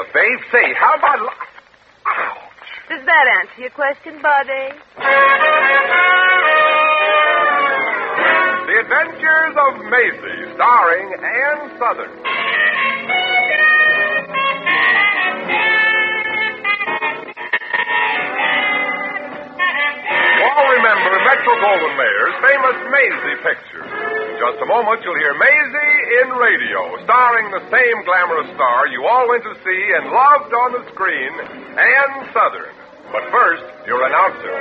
babe. Say, how about... Ouch. Does that answer your question, Buddy? The Adventures of Maisie, starring Ann Southern. You all remember Metro-Goldwyn-Mayer's famous Maisie picture. In just a moment, you'll hear Maisie in radio, starring the same glamorous star you all went to see and loved on the screen, Ann Southern. But first, your announcer.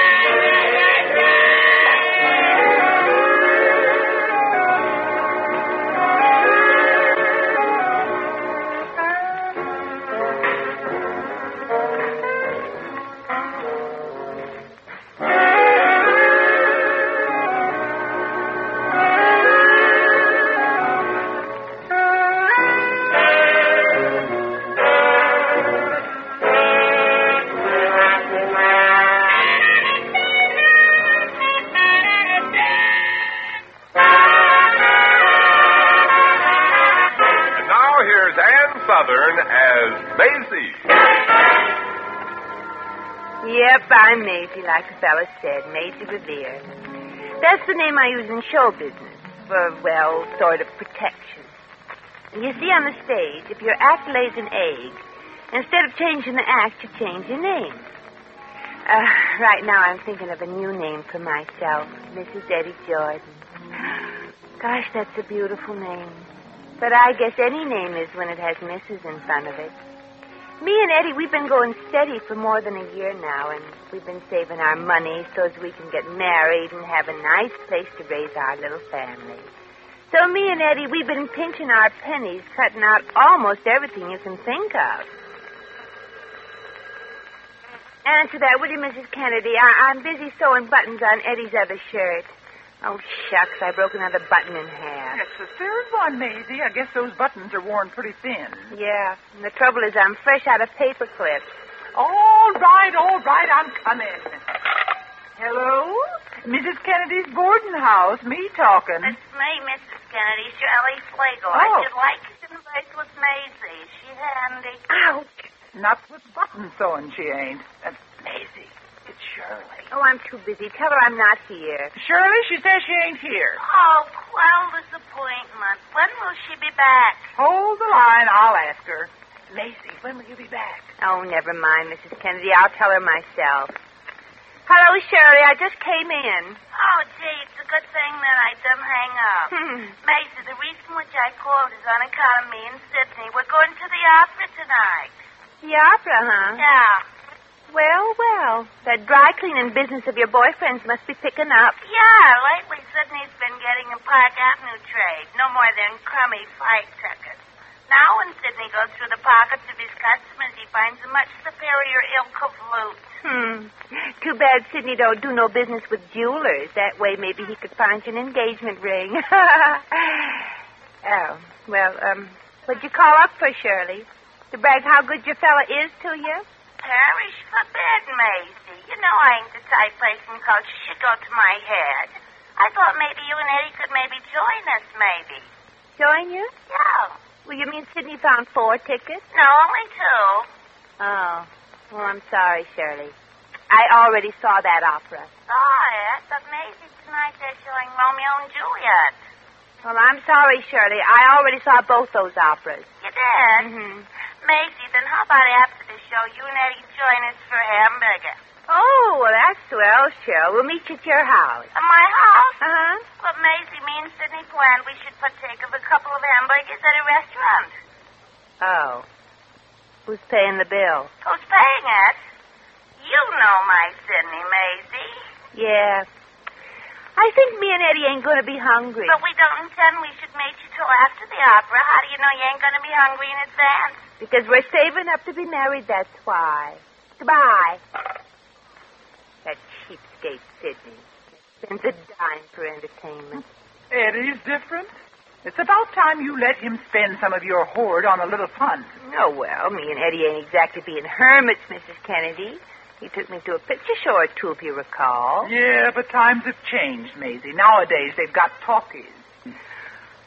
Southern as Maisie. Yep, I'm Maisie, like the fella said, Maisie Revere. That's the name I use in show business for, well, sort of protection. You see, on the stage, if your act lays an egg, instead of changing the act, you change your name. Right now I'm thinking of a new name for myself, Mrs. Eddie Jordan. Gosh, that's a beautiful name. But I guess any name is when it has Mrs. in front of it. Me and Eddie, we've been going steady for more than a year now, and we've been saving our money so as we can get married and have a nice place to raise our little family. So me and Eddie, we've been pinching our pennies, cutting out almost everything you can think of. Answer that, will you, Mrs. Kennedy? I'm busy sewing buttons on Eddie's other shirt. Oh, shucks, I broke another button in half. Yes, there's one, Maisie. I guess those buttons are worn pretty thin. Yeah, and the trouble is I'm fresh out of paper clips. All right, I'm coming. Hello? Mrs. Kennedy's boarding house, me talking. It's me, Mrs. Kennedy, Shirley Flagle. Oh. I'd like to converse with Maisie. Is she handy? Ouch. Not with button sewing, she ain't. Maisie, it's Shirley. Oh, I'm too busy. Tell her I'm not here. Shirley, she says she ain't here. Oh, well, disappointment. When will she be back? Hold the line, I'll ask her. Maisie, when will you be back? Oh, never mind, Mrs. Kennedy. I'll tell her myself. Hello, Shirley. I just came in. Oh, gee, it's a good thing that I didn't hang up. Maisie, the reason which I called is on account of me in Sydney. We're going to the opera tonight. The opera, huh? Yeah. Well. That dry cleaning business of your boyfriend's must be picking up. Yeah, lately Sydney's been getting a Park Avenue trade. No more than crummy fight tickets. Now when Sydney goes through the pockets of his customers, he finds a much superior ilk of loot. Too bad Sydney don't do no business with jewelers. That way maybe he could find you an engagement ring. What'd you call up for, Shirley? To brag how good your fella is to you? Parish forbid, Maisie. You know I ain't the type person culture should go to my head. I thought maybe you and Eddie could maybe join us, maybe. Join you? Yeah. Well, you mean Sydney found 4 tickets? No, only 2. Oh. Well, I'm sorry, Shirley. I already saw that opera. Saw it, but Maisie, tonight they're showing Romeo and Juliet. Well, I'm sorry, Shirley. I already saw both those operas. You did? Mm-hmm. Maisie, then how about after the show, you and Eddie join us for a hamburger? Oh, well, that's swell, Cheryl. We'll meet you at your house. At my house? Uh-huh. Well, Maisie, me and Sydney planned we should partake of a couple of hamburgers at a restaurant. Oh. Who's paying the bill? Who's paying it? You know my Sydney, Maisie. Yeah. I think me and Eddie ain't going to be hungry. But we don't intend we should meet you till after the opera. How do you know you ain't going to be hungry in advance? Because we're saving up to be married, that's why. Goodbye. That cheapskate Sydney spends a dime for entertainment. Eddie's different. It's about time you let him spend some of your hoard on a little fun. Oh, well, me and Eddie ain't exactly being hermits, Mrs. Kennedy. He took me to a picture show or two, if you recall. Yeah, but times have changed, Maisie. Nowadays, they've got talkies.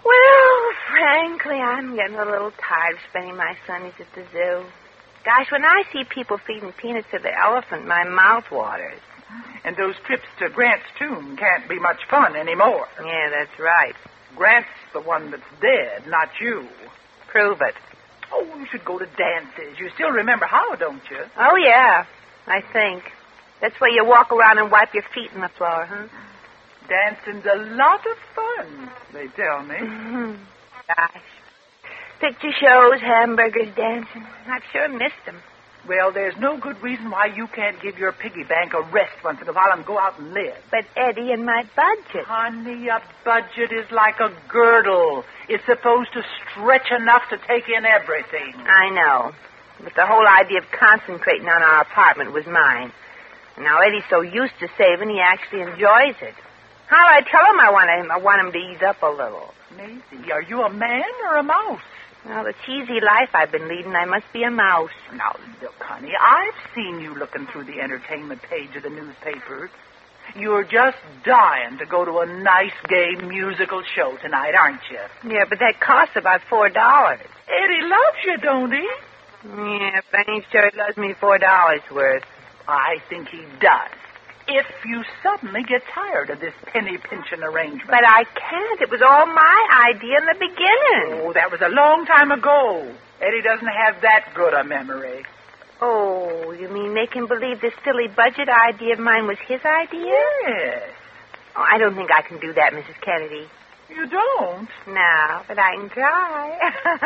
Well, frankly, I'm getting a little tired of spending my Sundays at the zoo. Gosh, when I see people feeding peanuts to the elephant, my mouth waters. And those trips to Grant's tomb can't be much fun anymore. Yeah, that's right. Grant's the one that's dead, not you. Prove it. Oh, you should go to dances. You still remember how, don't you? Oh, yeah, I think. That's where you walk around and wipe your feet on the floor, huh? Dancing's a lot of fun, they tell me. Gosh. Picture shows, hamburgers, dancing. I've sure missed them. Well, there's no good reason why you can't give your piggy bank a rest once in a while and go out and live. But, Eddie, in my budget. Honey, a budget is like a girdle. It's supposed to stretch enough to take in everything. I know. But the whole idea of concentrating on our apartment was mine. Now, Eddie's so used to saving, he actually enjoys it. How'll I tell him I want him to ease up a little? Maisie, are you a man or a mouse? Well, the cheesy life I've been leading, I must be a mouse. Now, look, honey, I've seen you looking through the entertainment page of the newspapers. You're just dying to go to a nice, gay musical show tonight, aren't you? Yeah, but that costs about $4. Eddie loves you, don't he? Yeah, but I ain't sure he loves me $4 worth. I think he does. If you suddenly get tired of this penny-pinching arrangement. But I can't. It was all my idea in the beginning. Oh, that was a long time ago. Eddie doesn't have that good a memory. Oh, you mean make him believe this silly budget idea of mine was his idea? Yes. Oh, I don't think I can do that, Mrs. Kennedy. You don't? No, but I can try.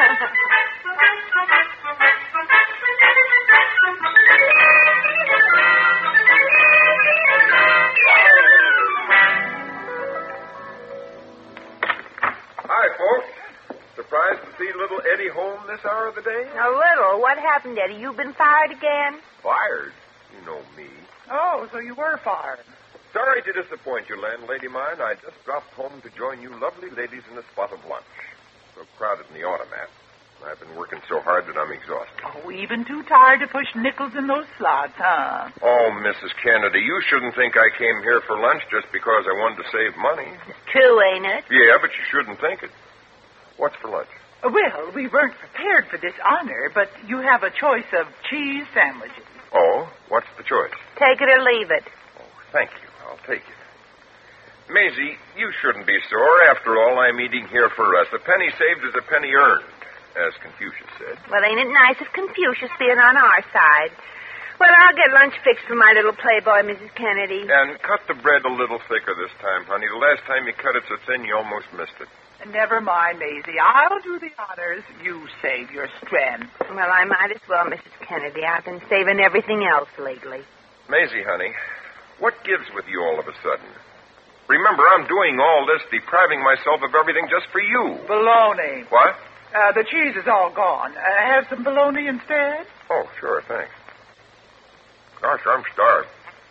Hi, folks. Surprised to see little Eddie home this hour of the day? A little. What happened, Eddie? You been fired again? Fired? You know me. Oh, so you were fired. Sorry to disappoint you, landlady mine. I just dropped home to join you lovely ladies in a spot of lunch. So crowded in the automat. I've been working so hard that I'm exhausted. Oh, even too tired to push nickels in those slots, huh? Oh, Mrs. Kennedy, you shouldn't think I came here for lunch just because I wanted to save money. True, ain't it? Yeah, but you shouldn't think it. What's for lunch? Well, we weren't prepared for this honor, but you have a choice of cheese sandwiches. Oh, what's the choice? Take it or leave it. Oh, thank you. I'll take it. Maisie, you shouldn't be sore. After all, I'm eating here for us. A penny saved is a penny earned, as Confucius said. Well, ain't it nice of Confucius being on our side? Well, I'll get lunch fixed for my little playboy, Mrs. Kennedy. And cut the bread a little thicker this time, honey. The last time you cut it so thin, you almost missed it. Never mind, Maisie. I'll do the honors. You save your strength. Well, I might as well, Mrs. Kennedy. I've been saving everything else lately. Maisie, honey, what gives with you all of a sudden? Remember, I'm doing all this, depriving myself of everything just for you. Bologna. What? The cheese is all gone. Have some bologna instead? Oh, sure, thanks. Gosh, I'm starved.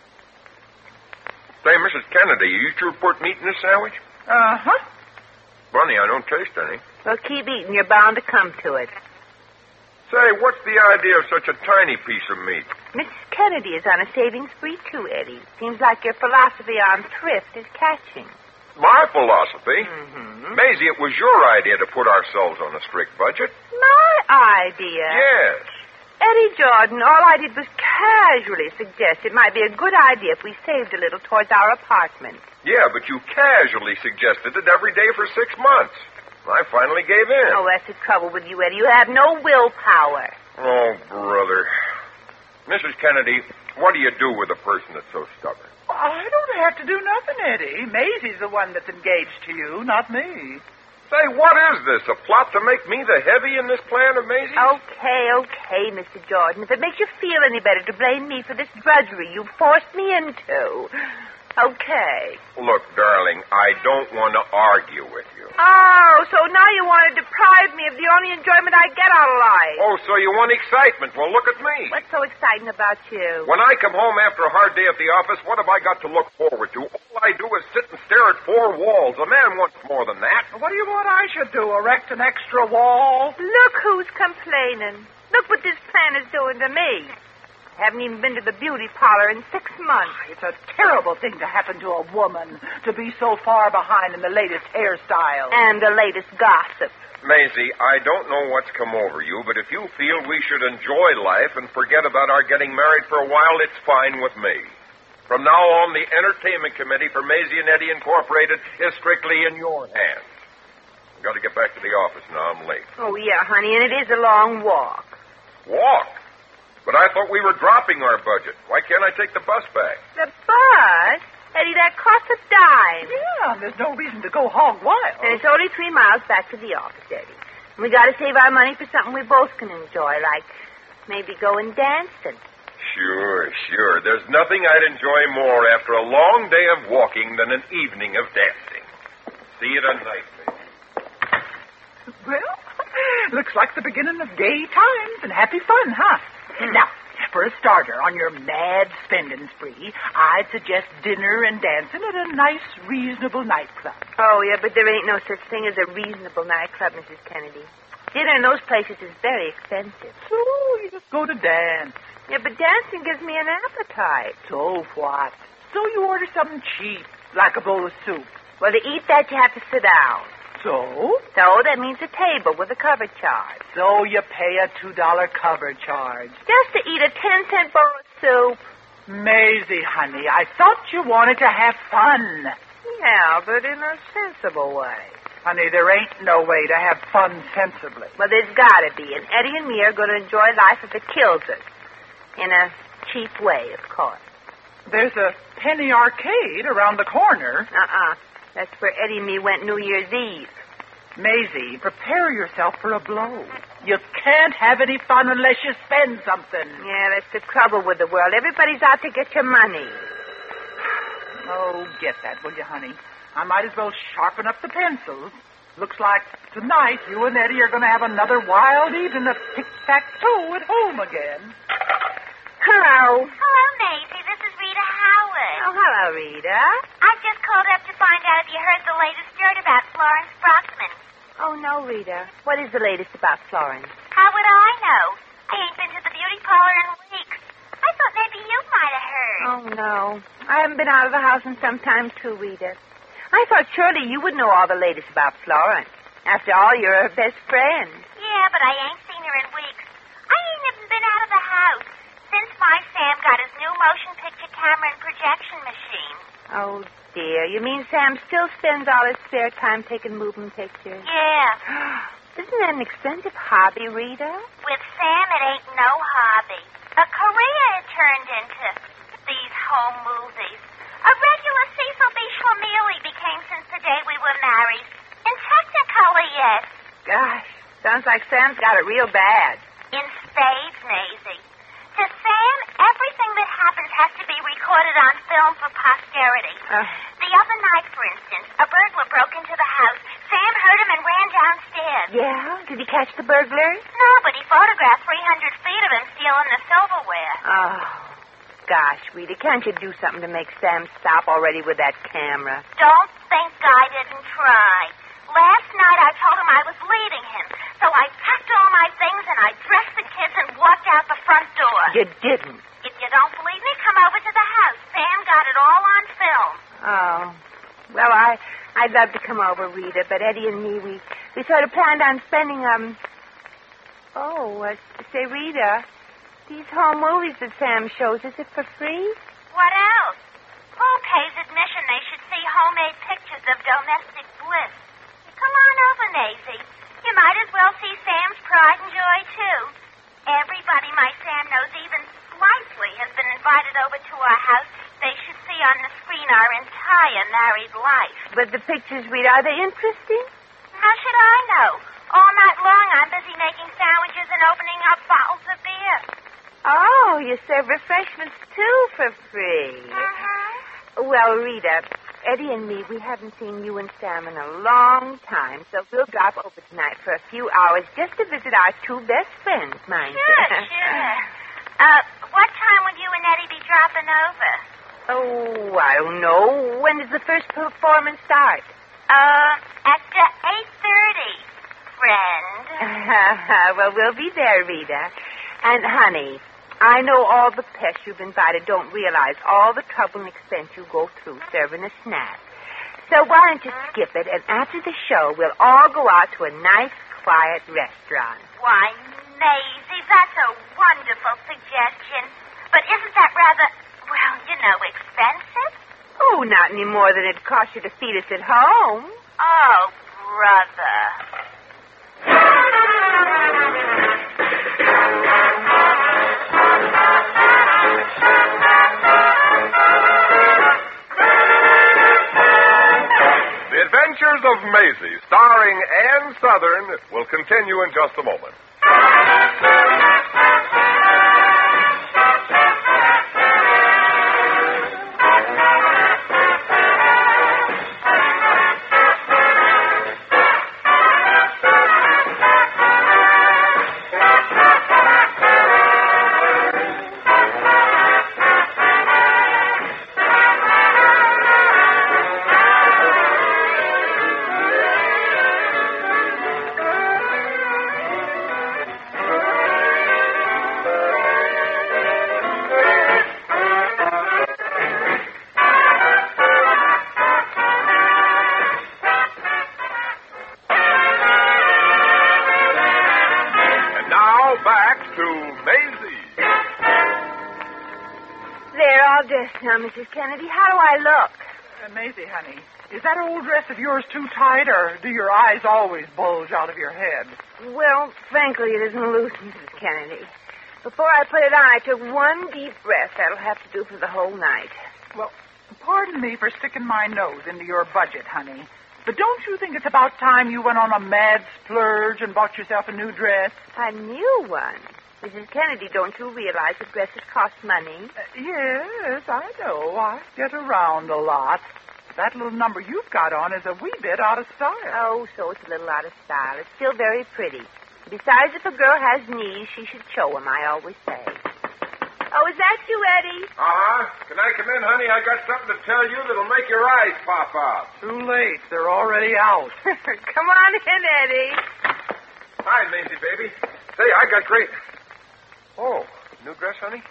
Say, Mrs. Kennedy, you sure put meat in this sandwich? Uh-huh. Funny, I don't taste any. Well, keep eating. You're bound to come to it. Say, what's the idea of such a tiny piece of meat? Mrs. Kennedy is on a saving spree, too, Eddie. Seems like your philosophy on thrift is catching. My philosophy? Mm-hmm. Maisie, it was your idea to put ourselves on a strict budget. My idea? Yes. Eddie Jordan, all I did was casually suggest it might be a good idea if we saved a little towards our apartment. Yeah, but you casually suggested it every day for 6 months. I finally gave in. Oh, that's the trouble with you, Eddie. You have no willpower. Oh, brother. Mrs. Kennedy, what do you do with a person that's so stubborn? I don't have to do nothing, Eddie. Maisie's the one that's engaged to you, not me. Say, what is this? A plot to make me the heavy in this plan of Maisie's? Okay, Mr. Jordan. If it makes you feel any better to blame me for this drudgery you forced me into. Okay. Look, darling, I don't want to argue with you. Oh, so now you want to deprive me of the only enjoyment I get out of life. Oh, so you want excitement? Well, look at me. What's so exciting about you? When I come home after a hard day at the office, what have I got to look forward to? All I do is sit and stare at 4 walls. A man wants more than that. What do you want I should do, erect an extra wall? Look who's complaining. Look what this plan is doing to me. Haven't even been to the beauty parlor in 6 months. It's a terrible thing to happen to a woman, to be so far behind in the latest hairstyle. And the latest gossip. Maisie, I don't know what's come over you, but if you feel we should enjoy life and forget about our getting married for a while, it's fine with me. From now on, the entertainment committee for Maisie and Eddie Incorporated is strictly in your hands. I've got to get back to the office now. I'm late. Oh, yeah, honey, and it is a long walk. Walk? But I thought we were dropping our budget. Why can't I take the bus back? The bus? Eddie, that costs a dime. Yeah, there's no reason to go hog wild. And it's only 3 miles back to the office, Eddie. We got to save our money for something we both can enjoy, like maybe going dancing. Sure. There's nothing I'd enjoy more after a long day of walking than an evening of dancing. See you tonight, baby. Well, looks like the beginning of gay times and happy fun, huh? Now, for a starter, on your mad spending spree, I'd suggest dinner and dancing at a nice, reasonable nightclub. Oh, yeah, but there ain't no such thing as a reasonable nightclub, Mrs. Kennedy. Dinner in those places is very expensive. So you just go to dance. Yeah, but dancing gives me an appetite. So what? So you order something cheap, like a bowl of soup. Well, to eat that, you have to sit down. So? So that means a table with a cover charge. So you pay a $2 cover charge. Just to eat a 10-cent bowl of soup. Maisie, honey, I thought you wanted to have fun. Yeah, but in a sensible way. Honey, there ain't no way to have fun sensibly. Well, there's got to be, and Eddie and me are going to enjoy life if it kills us. In a cheap way, of course. There's a penny arcade around the corner. That's where Eddie and me went New Year's Eve. Maisie, prepare yourself for a blow. You can't have any fun unless you spend something. Yeah, that's the trouble with the world. Everybody's out to get your money. Oh, get that, will you, honey? I might as well sharpen up the pencils. Looks like tonight you and Eddie are going to have another wild evening of tic-tac-toe at home again. Hello. Hello, Maisie. This is Rita Howard. Oh, hello, Rita. I just called up to find out if you heard the latest dirt about Florence Brockman. Oh, no, Rita. What is the latest about Florence? How would I know? I ain't been to the beauty parlor in weeks. I thought maybe you might have heard. Oh, no. I haven't been out of the house in some time, too, Rita. I thought surely you would know all the latest about Florence. After all, you're her best friend. Yeah, but I ain't seen her in weeks. I ain't even been out of the house since my Sam got his new motion picture camera and projection machine. Oh, dear. You mean Sam still spends all his spare time taking moving pictures? Yeah. Isn't that an expensive hobby, Rita? With Sam, it ain't no hobby. A career it turned into these home movies. A regular Cecil B. Schlemili became since the day we were married. In Technicolor, yes. Gosh, sounds like Sam's got it real bad. In spades, Maisie. To Sam, everything that happens has to be recorded on film for posterity. The other night, for instance, a burglar broke into the house. Sam heard him and ran downstairs. Yeah? Did he catch the burglar? No, but he photographed 300 feet of him stealing the silverware. Oh, gosh, Rita, can't you do something to make Sam stop already with that camera? Don't think I didn't try. Last night I told him I was leaving him. So I packed all my things and I dressed the kids and walked out the front door. You didn't? If you don't believe me, come over to the house. Sam got it all on film. Oh. Well, I'd love to come over, Rita, but Eddie and me, we sort of planned on spending, say, Rita, these home movies that Sam shows, is it for free? What else? Who pays admission they should see homemade pictures of domestic bliss? Come on over, Maisie. You might as well see Sam's pride and joy, too. Everybody my Sam knows, even slightly, has been invited over to our house. They should see on the screen our entire married life. But the pictures, Rita, are they interesting? How should I know? All night long I'm busy making sandwiches and opening up bottles of beer. Oh, you serve refreshments, too, for free. Well, Rita, Eddie and me, we haven't seen you and Sam in a long time, so we'll drop over tonight for a few hours just to visit our two best friends, mind you. Sure. What time would you and Eddie be dropping over? Oh, I don't know. When does the first performance start? At 8:30, friend. Well, we'll be there, Rita. And, honey, I know all the pests you've invited don't realize all the trouble and expense you go through serving a snack. So why don't you skip it, and after the show, we'll all go out to a nice, quiet restaurant. Why, Maisie, that's a wonderful suggestion. But isn't that rather, expensive? Oh, not any more than it costs you to feed us at home. Oh, brother. The Adventures of Maisie, starring Ann Southern, will continue in just a moment. Now, Mrs. Kennedy, how do I look? Maisie, honey, is that old dress of yours too tight, or do your eyes always bulge out of your head? Well, frankly, it isn't loose, Mrs. Kennedy. Before I put it on, I took one deep breath. That'll have to do for the whole night. Well, pardon me for sticking my nose into your budget, honey, but don't you think it's about time you went on a mad splurge and bought yourself a new dress? A new one? Mrs. Kennedy, don't you realize that dresses cost money? Yes, I know. I get around a lot. That little number you've got on is a wee bit out of style. Oh, so it's a little out of style. It's still very pretty. Besides, if a girl has knees, she should show them, I always say. Oh, is that you, Eddie? Uh-huh. Can I come in, honey? I got something to tell you that'll make your eyes pop out. Too late. They're already out. Come on in, Eddie. Hi, Maisie, baby. Say, I got great... Oh, new dress, honey?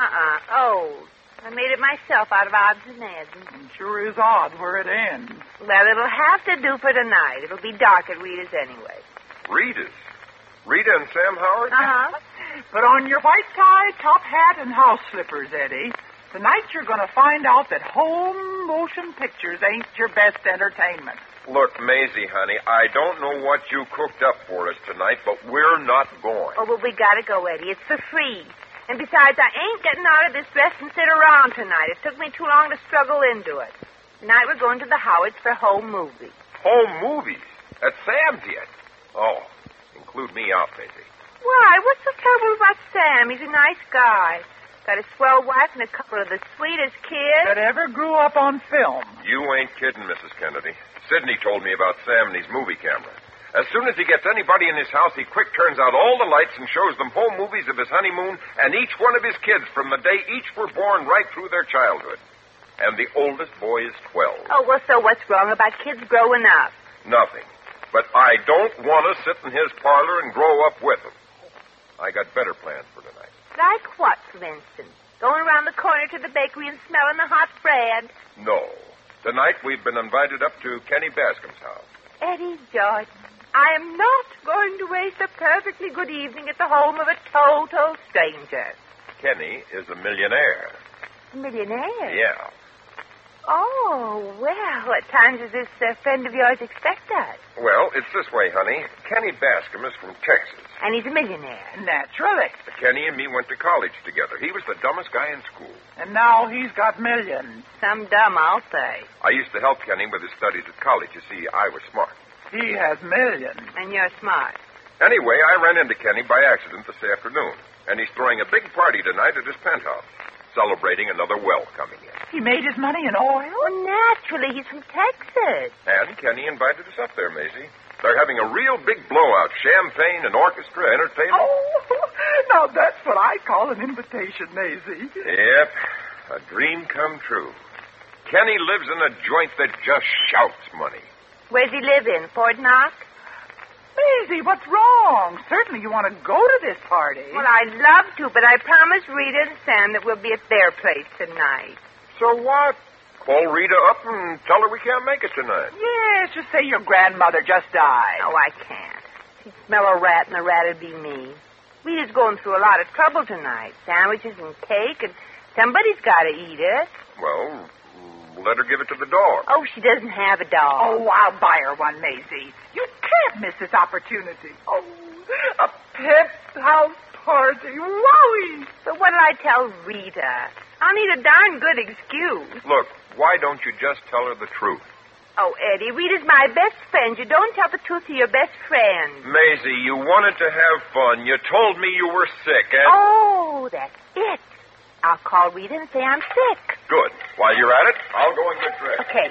Oh, I made it myself out of odds and ends. It sure is odd where it ends. Well, it'll have to do for tonight. It'll be dark at Rita's anyway. Rita's? Rita and Sam Howard? Uh-huh. Put on your white tie, top hat, and house slippers, Eddie. Tonight you're going to find out that home motion pictures ain't your best entertainment. Look, Maisie, honey, I don't know what you cooked up for us tonight, but we're not going. Oh, well, we gotta go, Eddie. It's for free. And besides, I ain't getting out of this dress and sit around tonight. It took me too long to struggle into it. Tonight we're going to the Howards for home movies. Home movies? At Sam's yet? Oh, include me out, Maisie. Why? What's so terrible about Sam? He's a nice guy. Got a swell wife and a couple of the sweetest kids. That ever grew up on film. You ain't kidding, Mrs. Kennedy. Sidney told me about Sam and his movie camera. As soon as he gets anybody in his house, he quick turns out all the lights and shows them home movies of his honeymoon and each one of his kids from the day each were born right through their childhood. And the oldest boy is 12. Oh, well, so what's wrong about kids growing up? Nothing. But I don't want to sit in his parlor and grow up with him. I got better plans for tonight. Like what, for instance? Going around the corner to the bakery and smelling the hot bread? No. Tonight we've been invited up to Kenny Bascom's house. Eddie Jordan, I am not going to waste a perfectly good evening at the home of a total stranger. Kenny is a millionaire. A millionaire? Yeah. Oh, well, what time does this friend of yours expect us? Well, it's this way, honey. Kenny Bascom is from Texas. And he's a millionaire. Naturally. Kenny and me went to college together. He was the dumbest guy in school. And now he's got millions. Some dumb, I'll say. I used to help Kenny with his studies at college. You see, I was smart. He has millions. And you're smart. Anyway, I ran into Kenny by accident this afternoon. And he's throwing a big party tonight at his penthouse, celebrating another well coming in. He made his money in oil? Well, naturally. He's from Texas. And Kenny invited us up there, Maisie. They're having a real big blowout. Champagne and orchestra, entertainment. Oh, now that's what I call an invitation, Maisie. Yep. A dream come true. Kenny lives in a joint that just shouts money. Where's he live in? Fort Knox? Maisie, what's wrong? Certainly you want to go to this party. Well, I'd love to, but I promised Rita and Sam that we'll be at their place tonight. So what? Call Rita up and tell her we can't make it tonight. Yes, just say your grandmother just died. No, I can't. She'd smell a rat, and the rat'd be me. Rita's going through a lot of trouble tonight. Sandwiches and cake, and somebody's got to eat it. Well, let her give it to the dog. Oh, she doesn't have a dog. Oh, I'll buy her one, Maisie. You can't miss this opportunity. Oh, a pet house party. Wowie! But what'll I tell Rita? I'll need a darn good excuse. Look, why don't you just tell her the truth? Oh, Eddie, Rita's my best friend. You don't tell the truth to your best friend. Maisie, you wanted to have fun. You told me you were sick, and... Oh, that's it. I'll call Rita and say I'm sick. Good. While you're at it, I'll go and get dressed. Okay.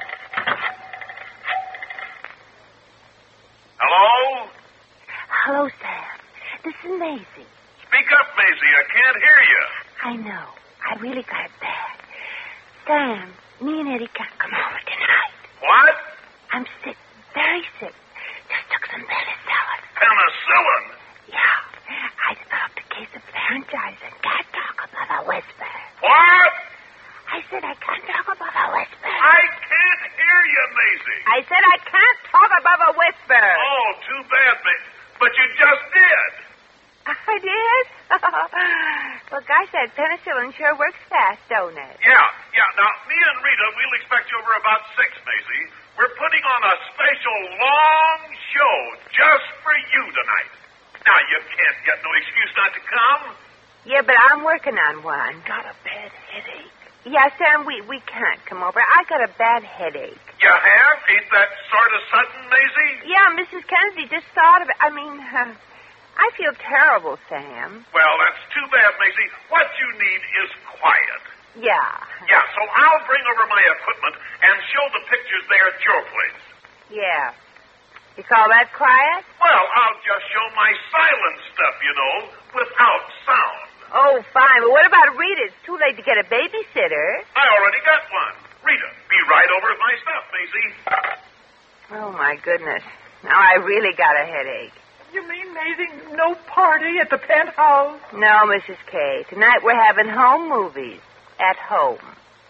Hello? Hello, Sam. This is Maisie. Speak up, Maisie. I can't hear you. I know. I really got it bad. Sam, me and Eddie can't come over tonight. What? I'm sick. Very sick. Just took some penicillin. Penicillin? Yeah. I developed a case of laryngitis and can't talk above a whisper. What? I said I can't talk above a whisper. I can't hear you, Maisie. I said I can't talk above a whisper. Oh, too bad, Maisie. But you just did. I did? Well, gosh, that penicillin sure works fast, don't it? Yeah. Now, me and Rita, we'll expect you over about 6, Maisie. We're putting on a special long show just for you tonight. Now, you can't get no excuse not to come. Yeah, but I'm working on one. Got a bad headache. Yeah, Sam, we can't come over. I got a bad headache. You have? Ain't that sort of sudden, Maisie? Yeah, Mrs. Kennedy just thought of it. I feel terrible, Sam. Well, that's too bad, Maisie. What you need is quiet. Yeah. Yeah, so I'll bring over my equipment and show the pictures there at your place. Yeah. You call that quiet? Well, I'll just show my silent stuff, you know, without sound. Oh, fine. But what about Rita? It's too late to get a babysitter. I already got one. Rita, be right over with my stuff, Maisie. Oh, my goodness. Now I really got a headache. You mean, Maisie, no party at the penthouse? No, Mrs. K. Tonight we're having home movies. At home.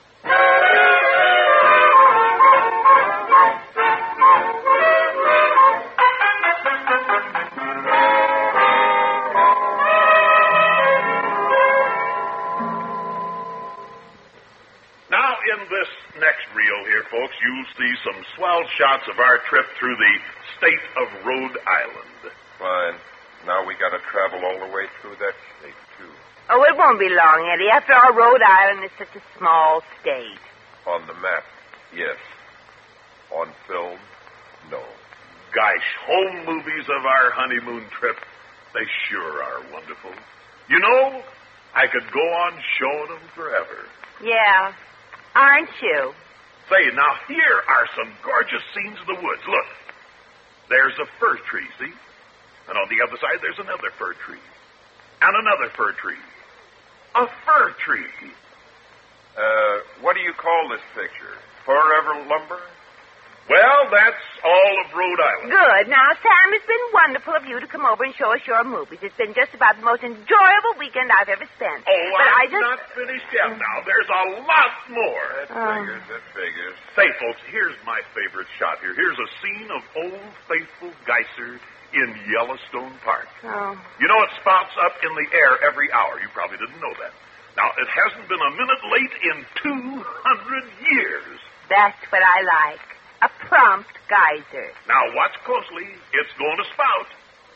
Now, in this next reel here, folks, you'll see some swell shots of our trip through the state of Rhode Island. Fine. Now we got to travel all the way through that state, too. Oh, it won't be long, Eddie. After all, Rhode Island is such a small state. On the map, yes. On film, no. Gosh, home movies of our honeymoon trip, they sure are wonderful. You know, I could go on showing them forever. Yeah. Aren't you? Say, now here are some gorgeous scenes of the woods. Look, there's a fir tree, see? And on the other side, there's another fir tree. And another fir tree. A fir tree. What do you call this picture? Forever lumber? Well, that's all of Rhode Island. Good. Now, Sam, it's been wonderful of you to come over and show us your movies. It's been just about the most enjoyable weekend I've ever spent. Oh, but I'm not finished yet now. There's a lot more. That figures. Say, folks, here's my favorite shot here. Here's a scene of Old Faithful Geyser in Yellowstone Park. Oh. You know, it spouts up in the air every hour. You probably didn't know that. Now, it hasn't been a minute late in 200 years. That's what I like. A prompt geyser. Now, watch closely. It's going to spout.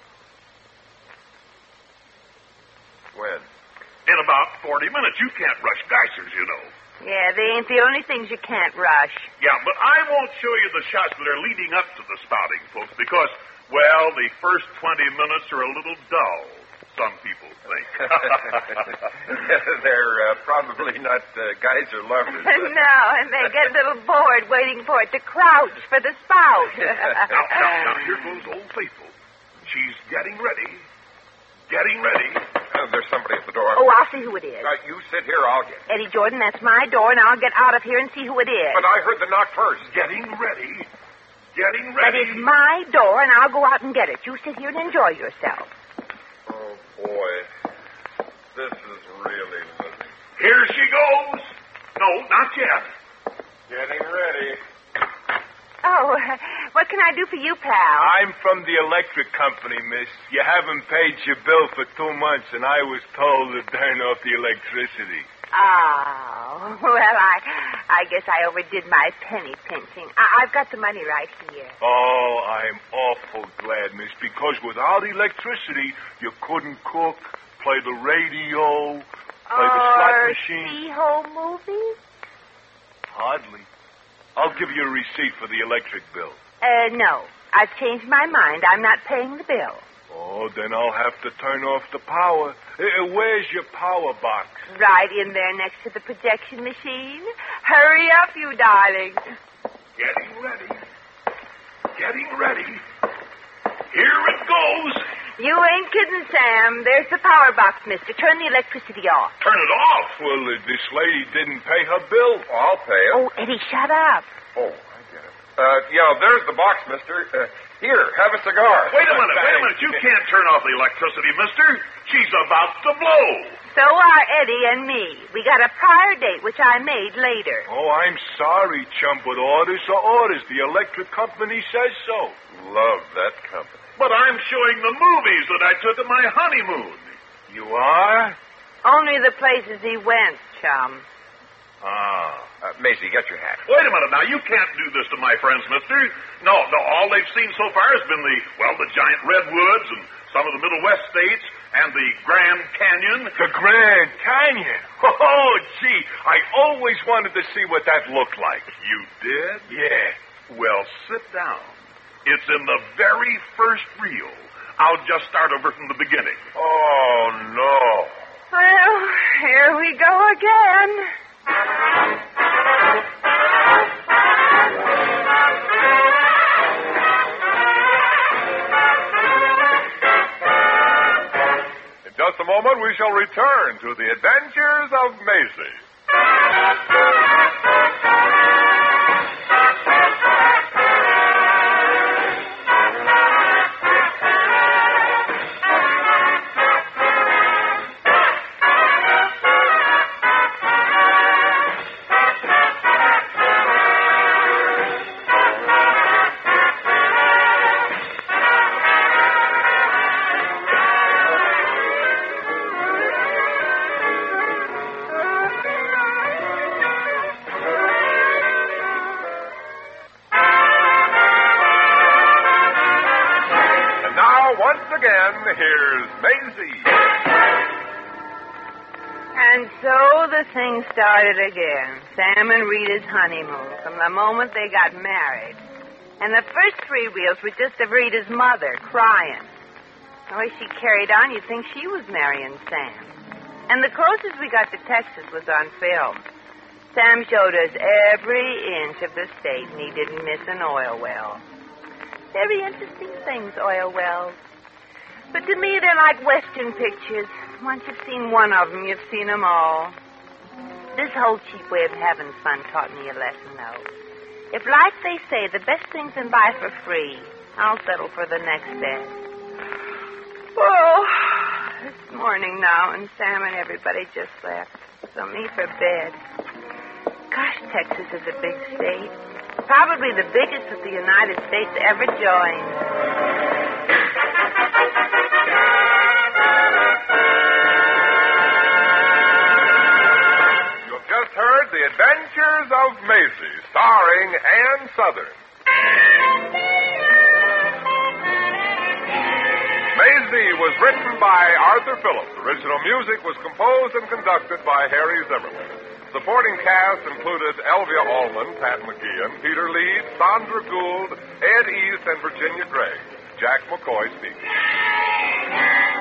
When? In about 40 minutes. You can't rush geysers, you know. Yeah, they ain't the only things you can't rush. Yeah, but I won't show you the shots that are leading up to the spouting, folks, because, well, the first 20 minutes are a little dull, some people think. They're probably not geyser lovers. No, and they get a little bored waiting for it to crouch for the spout. Now, here goes Old Faithful. She's getting ready. Getting ready. There's somebody at the door. Oh, I'll see who it is. You sit here, I'll get. Eddie Jordan, that's my door, and I'll get out of here and see who it is. But I heard the knock first. Getting ready. Getting But ready. it's my door, and I'll go out and get it. You sit here and enjoy yourself. Oh, boy. This is really living. Here she goes. No, not yet. Getting ready. Oh, what can I do for you, pal? I'm from the electric company, miss. You haven't paid your bill for 2 months, and I was told to turn off the electricity. Oh, well, I guess I overdid my penny pinching. I've got the money right here. Oh, I'm awful glad, miss, because without electricity, you couldn't cook, play the radio, play the slot machine. See home movies? Hardly. I'll give you a receipt for the electric bill. No. I've changed my mind. I'm not paying the bill. Oh, then I'll have to turn off the power. Where's your power box? Right in there next to the projection machine. Hurry up, you darling. Getting ready. Getting ready. Here it goes. You ain't kidding, Sam. There's the power box, mister. Turn the electricity off. Turn it off. Well, this lady didn't pay her bill. I'll pay it. Oh, Eddie, shut up. Oh, I get it. There's the box, mister. Here, have a cigar. Wait a minute. Thanks. You can't turn off the electricity, mister. She's about to blow. So are Eddie and me. We got a prior date, which I made later. Oh, I'm sorry, chum, but orders are orders. The electric company says so. Love that company. But I'm showing the movies that I took at my honeymoon. You are? Only the places he went, chum. Ah. Maisie, get your hat. Wait a minute now. You can't do this to my friends, mister. No, all they've seen so far has been the giant redwoods and some of the Middle West states and the Grand Canyon. The Grand Canyon. Oh, gee, I always wanted to see what that looked like. You did? Yeah. Well, sit down. It's in the very first reel. I'll just start over from the beginning. Oh, no. Well, here we go again. In just a moment, we shall return to the adventures of Maisie. Again, here's Maisie. And so the thing started again. Sam and Rita's honeymoon, from the moment they got married. And the first 3 reels were just of Rita's mother, crying. The way she carried on, you'd think she was marrying Sam. And the closest we got to Texas was on film. Sam showed us every inch of the state, and he didn't miss an oil well. Very interesting things, oil wells. But to me, they're like Western pictures. Once you've seen one of them, you've seen them all. This whole cheap way of having fun taught me a lesson, though. If, like they say, the best things in life are free, I'll settle for the next best. Oh, it's morning now, and Sam and everybody just left. So me for bed. Gosh, Texas is a big state. Probably the biggest that the United States ever joined. Just heard The Adventures of Maisie, starring Ann Southern. Maisie was written by Arthur Phillips. Original music was composed and conducted by Harry Zimmerman. Supporting cast included Elvia Allman, Pat McGeehan, Peter Leeds, Sandra Gould, Ed East, and Virginia Gregg. Jack McCoy speaking.